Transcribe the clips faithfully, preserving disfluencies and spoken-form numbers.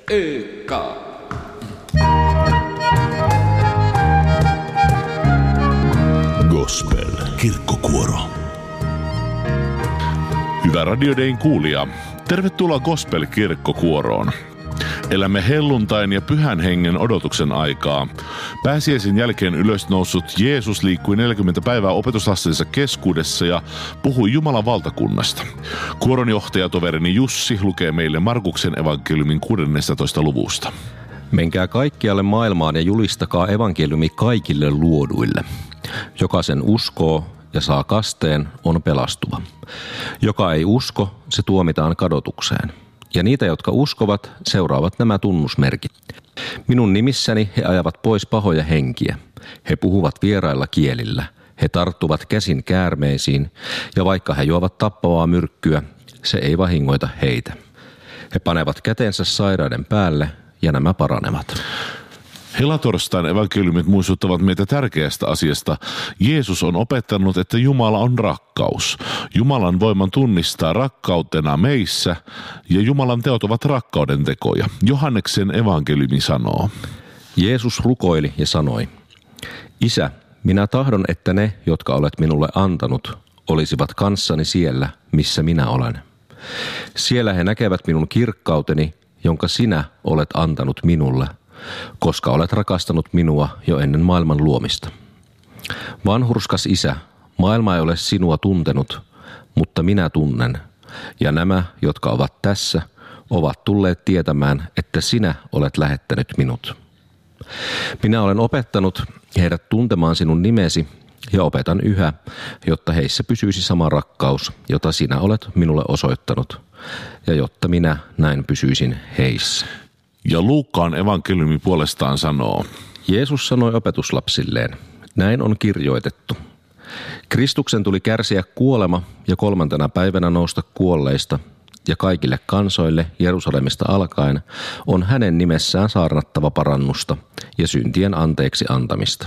Ö-K. Gospel kirkkokuoro. Hyvä Radio Dayn kuulija, tervetuloa Gospel kirkkokuoroon. Elämme helluntain ja pyhän hengen odotuksen aikaa. Pääsiäisen jälkeen ylösnoussut Jeesus liikkui neljäkymmentä päivää opetuslastensa keskuudessa ja puhui Jumalan valtakunnasta. Kuoronjohtajatoverini Jussi lukee meille Markuksen evankeliumin kuudennestatoista luvusta. Menkää kaikkialle maailmaan ja julistakaa evankeliumi kaikille luoduille. Joka sen uskoo ja saa kasteen, on pelastuva. Joka ei usko, se tuomitaan kadotukseen. Ja niitä, jotka uskovat, seuraavat nämä tunnusmerkit. Minun nimissäni he ajavat pois pahoja henkiä. He puhuvat vierailla kielillä. He tarttuvat käsin käärmeisiin, ja vaikka he juovat tappavaa myrkkyä, se ei vahingoita heitä. He panevat kätensä sairaiden päälle, ja nämä paranevat. Helatorstain evankeliumit muistuttavat meitä tärkeästä asiasta. Jeesus on opettanut, että Jumala on rakkaus. Jumalan voiman tunnistaa rakkautena meissä, ja Jumalan teot ovat rakkauden tekoja. Johanneksen evankeliumi sanoo. Jeesus rukoili ja sanoi, Isä, minä tahdon, että ne, jotka olet minulle antanut, olisivat kanssani siellä, missä minä olen. Siellä he näkevät minun kirkkauteni, jonka sinä olet antanut minulle, koska olet rakastanut minua jo ennen maailman luomista. Vanhurskas Isä, maailma ei ole sinua tuntenut, mutta minä tunnen, ja nämä, jotka ovat tässä, ovat tulleet tietämään, että sinä olet lähettänyt minut. Minä olen opettanut heidät tuntemaan sinun nimesi, ja opetan yhä, jotta heissä pysyisi sama rakkaus, jota sinä olet minulle osoittanut, ja jotta minä näin pysyisin heissä. Ja Luukkaan evankeliumi puolestaan sanoo. Jeesus sanoi opetuslapsilleen, näin on kirjoitettu. Kristuksen tuli kärsiä kuolema ja kolmantena päivänä nousta kuolleista, ja kaikille kansoille Jerusalemista alkaen on hänen nimessään saarnattava parannusta ja syntien anteeksi antamista.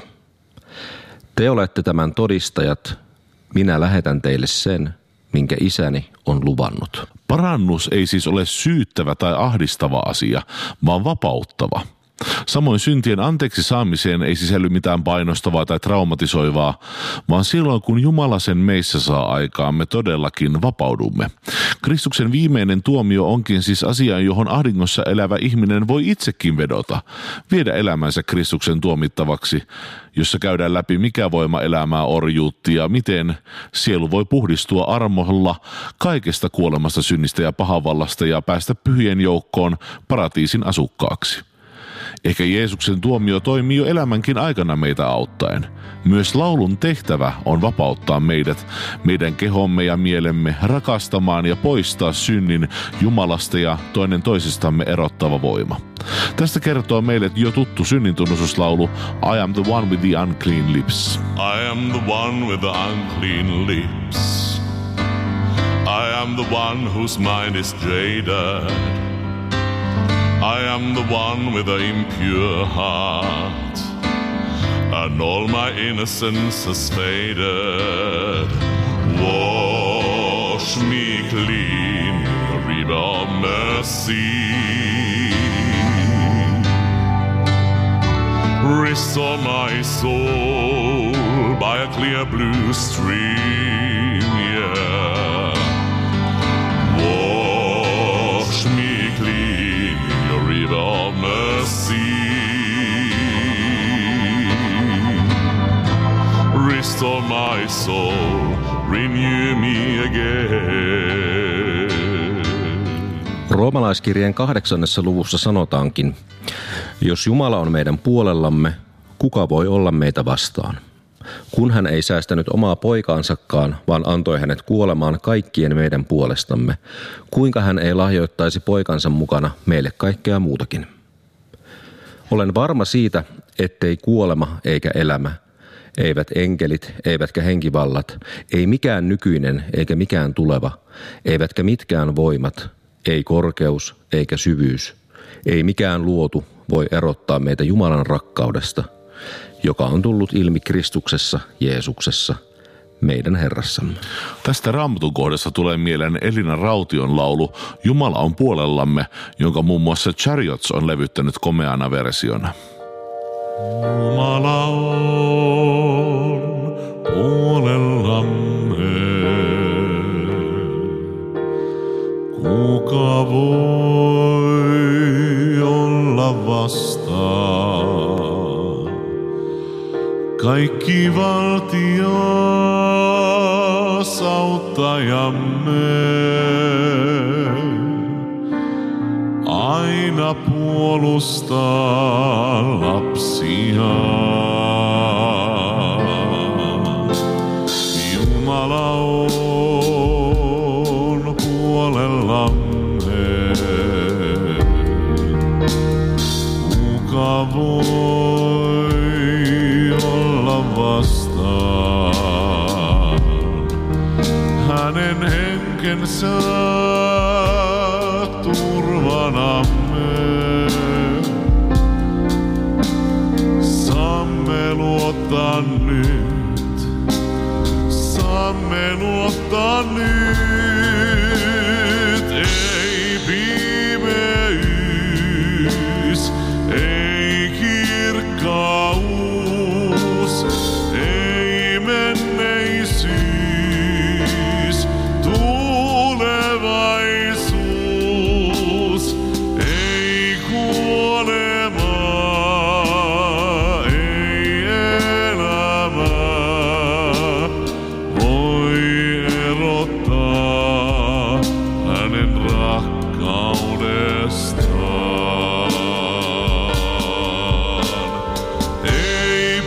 Te olette tämän todistajat, minä lähetän teille sen, minkä isäni on luvannut. Parannus ei siis ole syyttävä tai ahdistava asia, vaan vapauttava. Samoin syntien anteeksi saamiseen ei sisälly mitään painostavaa tai traumatisoivaa, vaan silloin kun Jumala sen meissä saa aikaan, me todellakin vapaudumme. Kristuksen viimeinen tuomio onkin siis asia, johon ahdingossa elävä ihminen voi itsekin vedota, viedä elämänsä Kristuksen tuomittavaksi, jossa käydään läpi mikä voima elämää orjuutti ja miten sielu voi puhdistua armolla kaikesta kuolemasta, synnistä ja pahavallasta ja päästä pyhien joukkoon paratiisin asukkaaksi. Ehkä Jeesuksen tuomio toimii jo elämänkin aikana meitä auttaen. Myös laulun tehtävä on vapauttaa meidät, meidän kehomme ja mielemme rakastamaan ja poistaa synnin Jumalasta ja toinen toisistamme erottava voima. Tästä kertoo meille jo tuttu synnintunnustuslaulu I am the one with the unclean lips. I am the one with the unclean lips. I am the one whose mind is jaded. I am the one with the impure heart, and all my innocence has faded. Wash me clean, river of mercy. Restore my soul by a clear blue stream, yeah. Wash me clean, river of mercy. Restore my soul, renew me again. Roomalaiskirjeen kahdeksannessa luvussa sanotaankin, jos Jumala on meidän puolellamme, kuka voi olla meitä vastaan? Kun hän ei säästänyt omaa poikaansakaan, vaan antoi hänet kuolemaan kaikkien meidän puolestamme, kuinka hän ei lahjoittaisi poikansa mukana meille kaikkea muutakin? Olen varma siitä, ettei kuolema eikä elämä, eivät enkelit, eivätkä henkivallat, ei mikään nykyinen eikä mikään tuleva, eivätkä mitkään voimat, ei korkeus eikä syvyys, ei mikään luotu voi erottaa meitä Jumalan rakkaudesta, joka on tullut ilmi Kristuksessa, Jeesuksessa, meidän Herrassamme. Tästä Raamatun kohdassa tulee mieleen Elina Raution laulu Jumala on puolellamme, jonka muun muassa Chariots on levyttänyt komeana versiona. Jumala on puolellamme, kuka voi olla vastaan? Kaikki valtias auttajamme, aina puolustaa lapsiaan. Jumala on puolellamme, kuka voi olla vastaan. Hänen henkensä turvanamme, saamme luottaa nyt, saamme luottaa nyt. Ei pimeys, ei kirkkaus, ei menneisyys, tulevaisuus, ei kuolema, ei elämä voi erottaa hänen rakkaudestaan. Ei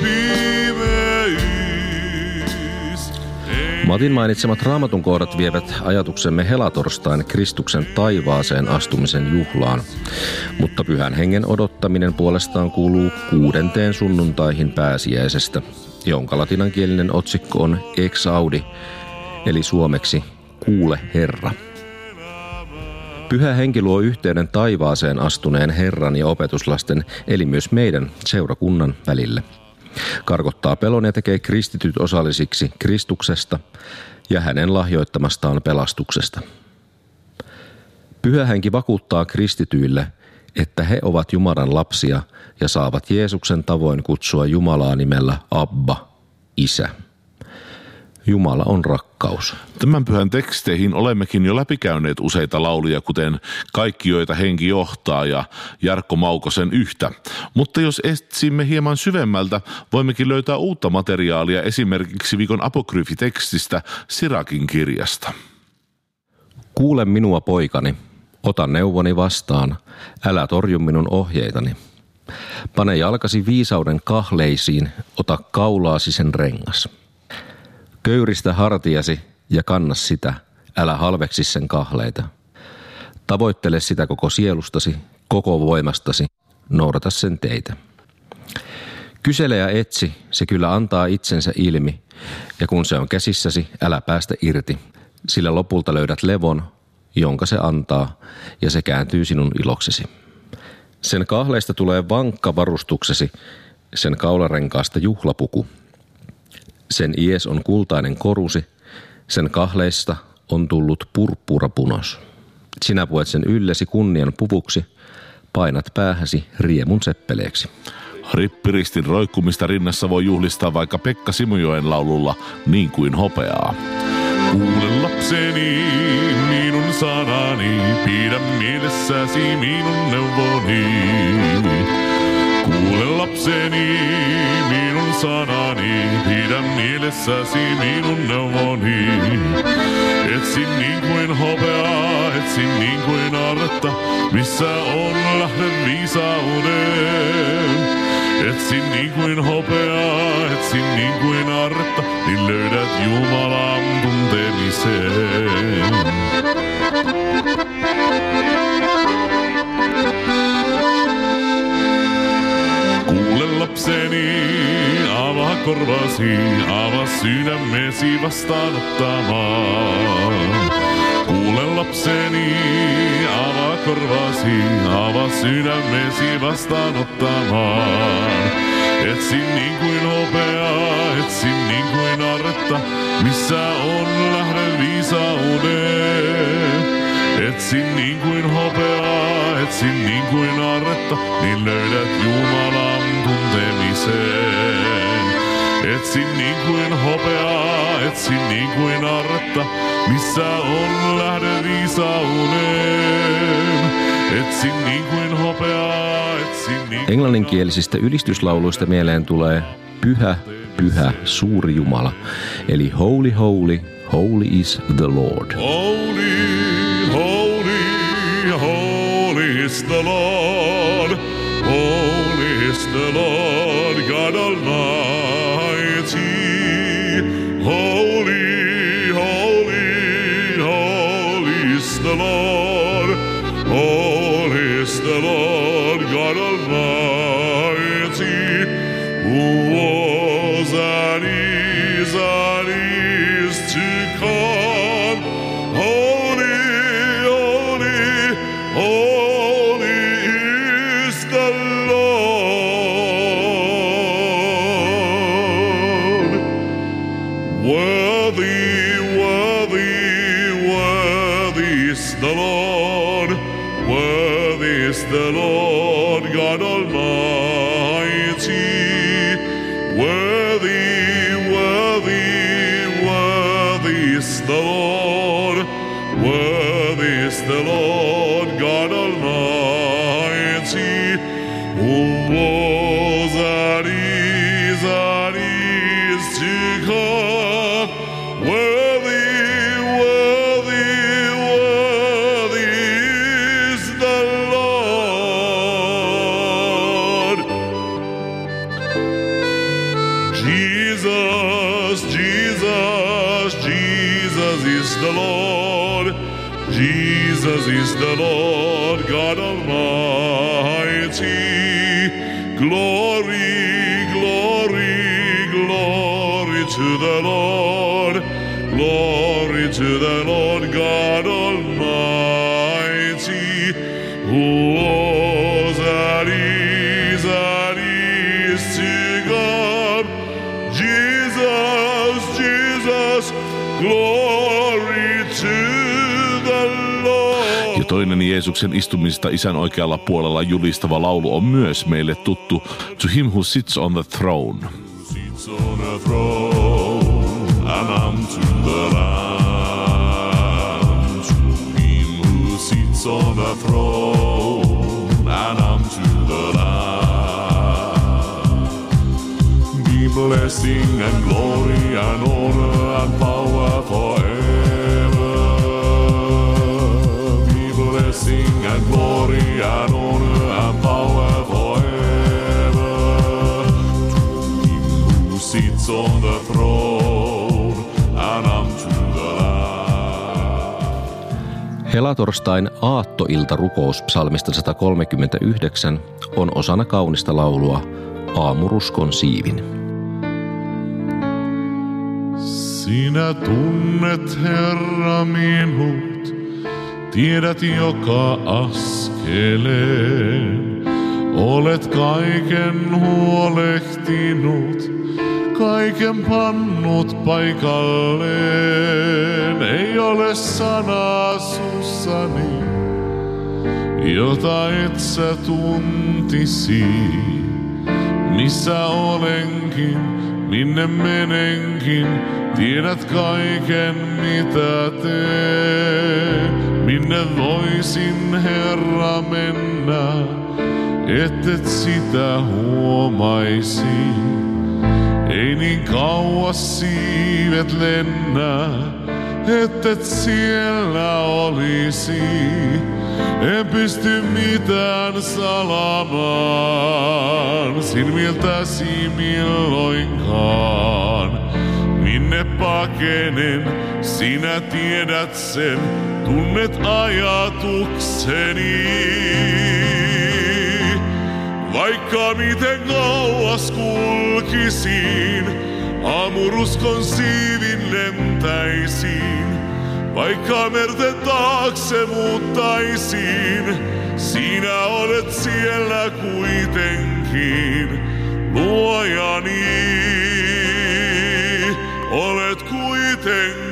pimeys, ei... Matin mainitsemat Raamatun kohdat vievät ajatuksemme helatorstain Kristuksen taivaaseen astumisen juhlaan, mutta Pyhän Hengen odottaminen puolestaan kuuluu kuudenteen sunnuntaihin pääsiäisestä, jonka latinankielinen otsikko on Ex Audi, eli suomeksi Kuule Herra. Pyhä Henki luo yhteyden taivaaseen astuneen Herran ja opetuslasten, eli myös meidän seurakunnan välille. Karkottaa pelon ja tekee kristityt osallisiksi Kristuksesta ja hänen lahjoittamastaan pelastuksesta. Pyhä Henki vakuuttaa kristityille, että he ovat Jumalan lapsia ja saavat Jeesuksen tavoin kutsua Jumalaa nimellä Abba, Isä. Jumala on rakkaus. Tämän pyhän teksteihin olemmekin jo läpikäyneet useita lauluja, kuten Kaikki, joita henki johtaa ja Jarkko Maukosen Yhtä. Mutta jos etsimme hieman syvemmältä, voimmekin löytää uutta materiaalia esimerkiksi viikon apokryfitekstistä Sirakin kirjasta. Kuule minua, poikani, ota neuvoni vastaan, älä torju minun ohjeitani. Pane jalkasi viisauden kahleisiin, ota kaulaasi sen rengas. Köyristä hartiasi ja kanna sitä, älä halveksi sen kahleita. Tavoittele sitä koko sielustasi, koko voimastasi, noudata sen teitä. Kysele ja etsi, se kyllä antaa itsensä ilmi, ja kun se on käsissäsi, älä päästä irti, sillä lopulta löydät levon, jonka se antaa, ja se kääntyy sinun iloksesi. Sen kahleista tulee vankka varustuksesi, sen kaularenkaasta juhlapuku. Sen ies on kultainen korusi, sen kahleista on tullut purppurapunos. Sinä puet sen yllesi kunnian puvuksi, painat päähäsi riemun seppeleeksi. Rippiristin roikkumista rinnassa voi juhlistaa vaikka Pekka Simojoen laululla Niin kuin hopeaa. Kuule lapseni, minun sanani, pidä mielessäsi minun neuvoni. Kuule lapseni, minun sanani, pidä mielessäsi minun neuvoni. Etsi niin kuin hopeaa, etsi niin kuin arretta, missä on lähde viisauden. Etsi niin kuin hopeaa, etsi niin kuin arretta, niin löydät Jumalan tuntemisen. Kuule lapseni, avaa korvasi, avaa sydämesi vastaanottamaan. Kuule lapseni, avaa korvasi, avaa sydämesi vastaanottamaan. Etsin niin kuin hopeaa, etsin niin kuin arretta, missä on lähde viisauden. Etsin niin kuin hopeaa, etsin niin kuin arretta, niin löydät Jumalan tuntemisen. Etsin niin kuin hopeaa, etsin niin kuin arretta, missä on lähde viisauden. Etsin niin kuin hopeaa, etsin niin kuin... Englanninkielisistä ylistyslauluista mieleen tulee Pyhä, pyhä, suuri Jumala, eli Holy, holy, holy is the Lord. Holy, holy, holy is the Lord. Holy is the Lord God Almighty. Holy, holy, holy is the Lord. Holy is the Lord God Almighty, who was and is and is to come. Holy, holy, holy is the Lord. Worthy, worthy, worthy is the Lord. Worthy is the Lord God Almighty. Worthy, worthy, worthy is the Lord. Worthy is the Lord God Almighty, who was and is and is to come. Worthy, worthy, worthy is the Lord. Jesus, Jesus, Jesus is the Lord. Jesus is the Lord God Almighty. Glory, glory, glory to the Lord. Glory to the Lord God Almighty, who was and is and is to come. Jesus, Jesus, glory to the Lord. Ja toinen Jeesuksen istumista isän oikealla puolella julistava laulu on myös meille tuttu. To him who sits on the throne. Sits on a throne, and unto the Lamb. To him who sits on a throne, and unto the Lamb. Be blessing and glory and honor and power forever. Be blessing and glory and honor and power forever. To him who sits on the throne and unto the Lamb. Helatorstain aattoiltarukous psalmista sata kolmekymmentäyhdeksän on osana kaunista laulua Aamuruskon siivin. Sinä tunnet, Herra, minut, tiedät joka askeleen. Olet kaiken huolehtinut, kaiken pannut paikalleen. Ei ole sanaa sussani, jota et sä tuntisi. Missä olenkin, minne menenkin, tiedät kaiken mitä teen. Minne voisin, Herra, mennä, ettet sitä huomaisi. Ei niin kauas siivet lennä, ettet siellä olisi. En pysty mitään salamaan silmiltäsi milloinkaan. Minne pakenen, sinä tiedät sen, tunnet ajatukseni. Vaikka miten kauas kulkisin, aamuruskon siivin lentäisin. Vaikka merten taakse muuttaisin, sinä olet siellä kuitenkin. luojani, olet kuitenkin.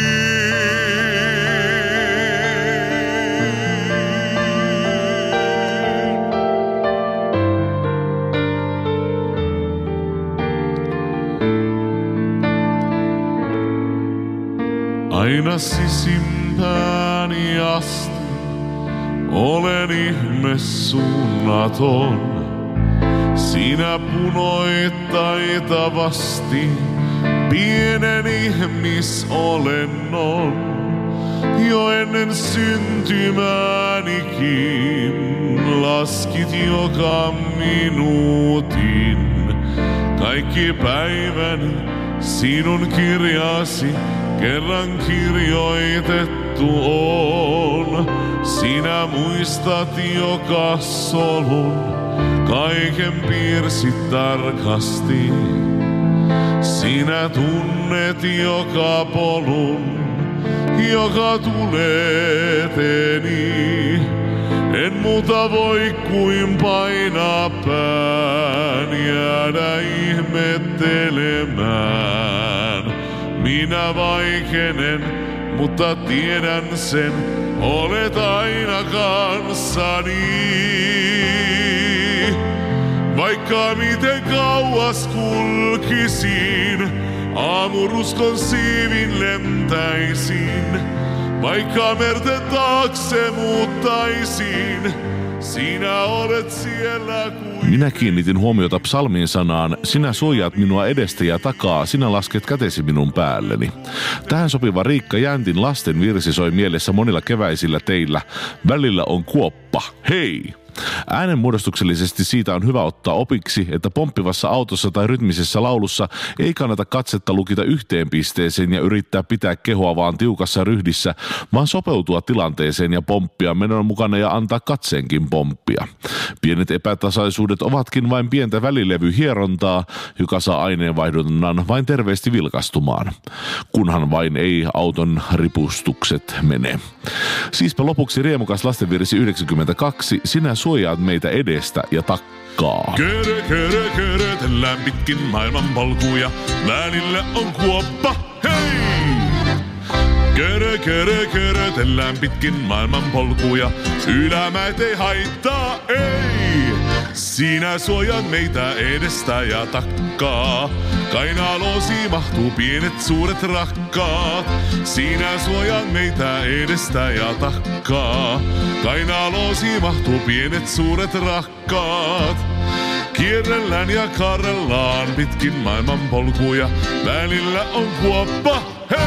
Aina sisimpääni asti olen ihme suunnaton. Sinä punoit taitavasti pienen ihmisolennon. Jo ennen syntymäänikin laskit joka minuutin. Kaikki päiväni sinun kirjasi kerran kirjoitettu on. Sinä muistat joka solun, kaiken piirsit tarkasti. Sinä tunnet joka polun, joka tulee teeni. En muuta voi kuin painaa pään, jäädä ihmettelemään. Minä vaikenen, mutta tiedän sen, olet aina kanssani. Vaikka miten kauas kulkisin, aamuruskon siivin lentäisin. Vaikka merten taakse muuttaisin, sinä olet siellä kuin... Minä kiinnitin huomiota psalmin sanaan, sinä suojaat minua edestä ja takaa, sinä lasket kätesi minun päälleni. Tähän sopiva Riikka Jäntin lasten virsi soi mielessä monilla keväisillä teillä. Välillä on kuoppa. Hei! Äänenmuodostuksellisesti siitä on hyvä ottaa opiksi, että pomppivassa autossa tai rytmisessä laulussa ei kannata katsetta lukita yhteen pisteeseen ja yrittää pitää kehoa vaan tiukassa ryhdissä, vaan sopeutua tilanteeseen ja pomppia menon mukana ja antaa katseenkin pomppia. Pienet epätasaisuudet ovatkin vain pientä välilevyhierontaa, joka saa aineenvaihdunnan vain terveesti vilkastumaan. Kunhan vain ei auton ripustukset mene. Siispä lopuksi riemukas lastenvirsi yhdeksänkymmentäkaksi, sinä suojaat meitä edestä ja takkaa. Körö, körö, körötellään pitkin maailman polkuja, välillä on kuoppa, hei! Körö, körö, körötellään pitkin maailman polkuja, ylämäet ei haittaa, ei! Sinä suojaat meitä edestä ja takkaa, kainaloosi mahtuu pienet suuret rakkaat. Sinä suojaat meitä edestä ja takkaa, kainaloosi mahtuu pienet suuret rakkaat. Kierrellään ja karrellaan pitkin maailman polkuja, välillä on kuoppa,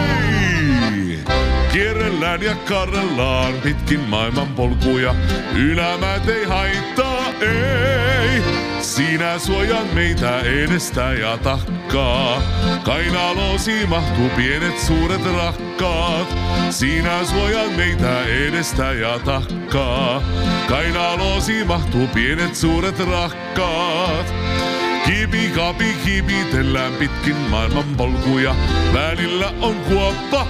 hei! Kierrellään ja karrellaan pitkin maailman polkuja, ylämäät ei haittaa, ei! Sinä suojaat meitä edestä ja takkaa, kainaloosi mahtuu pienet suuret rakkaat. Sinä suojaat meitä edestä ja takkaa, kainaloosi mahtuu pienet suuret rakkaat. Kipi kapi kipitellään pitkin maailman polkuja, välillä on kuoppa,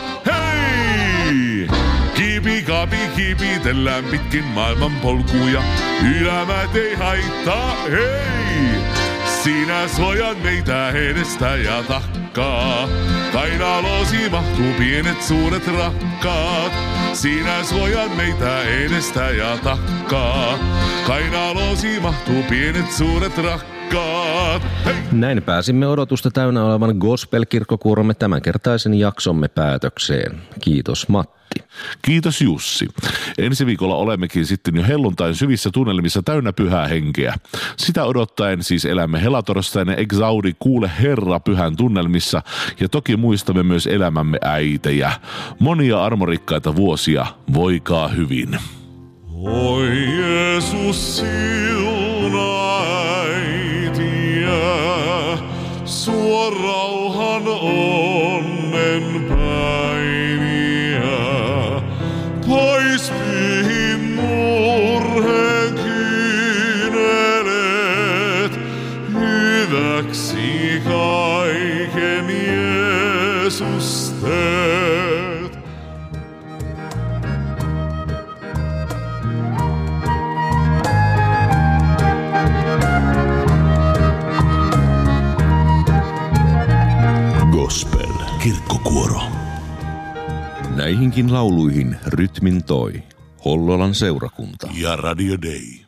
hei! Kipi kapi kipitellään pitkin maailman polkuja, ylämäät ei haittaa, hei! Sinä suojaat meitä edestä ja takkaa, kainaloosi mahtuu pienet suuret rakkaat. Sinä suojaat meitä edestä ja takkaa, kainaloosi mahtuu pienet suuret rakkaat. Hei! Näin pääsimme odotusta täynnä olevan gospel-kirkkokuoromme tämänkertaisen jaksomme päätökseen. Kiitos Matti. Kiitos Jussi. Ensi viikolla olemmekin sitten jo helluntain syvissä tunnelmissa täynnä pyhää henkeä. Sitä odottaen siis elämme helatorstainen Exaudi Kuule Herra pyhän tunnelmissa ja toki muistamme myös elämämme äitejä. Monia armorikkaita vuosia, voikaa hyvin. Oi Jeesus siunaa äitiä, suo rauhan onnen päiviä. Pois pyhin murheen kyynelet, hyväksi kaiken Jeesus teet. Näihinkin lauluihin rytmin toi Hollolan seurakunta. Ja Radio Day.